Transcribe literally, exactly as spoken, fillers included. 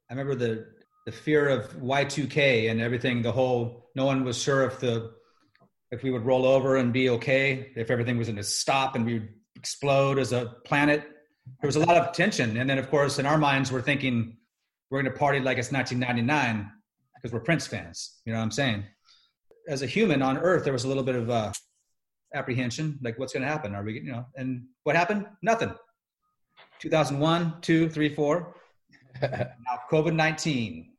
I remember the, the fear of Y two K and everything, the whole, no one was sure if the, if we would roll over and be okay, if everything was going to stop and we would explode as a planet. There was a lot of tension. And then of course, in our minds, we're thinking we're going to party like it's nineteen ninety-nine because we're Prince fans. You know what I'm saying? As a human on Earth, there was a little bit of uh, apprehension, like what's going to happen? Are we, you know, and what happened? Nothing. two thousand one, two, three, four. Now COVID nineteen.